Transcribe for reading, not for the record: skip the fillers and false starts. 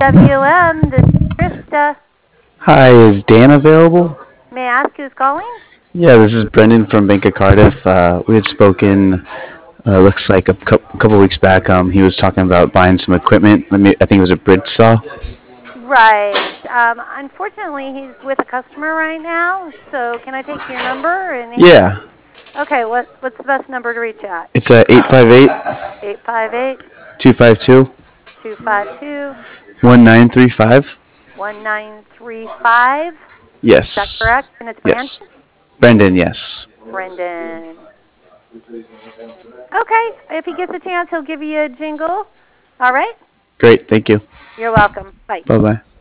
WM, this is Krista. Hi, is Dan available? May I ask who's calling? Yeah, this is Brendan from Bank of Cardiff. We had spoken, looks like a couple weeks back. He was talking about buying some equipment. I think it was a bridge saw. Right. Unfortunately, he's with a customer right now. So can I take your number? Yeah, Okay. What's the best number to reach at? it's 858 858 252 252 1935. 1935. Is that Yes. correct? And it's Brandon? Yes. Brendan, yes. Brendan. Okay. If he gets a chance, he'll give you a jingle. All right. Great, thank you. You're welcome. Bye. Bye bye.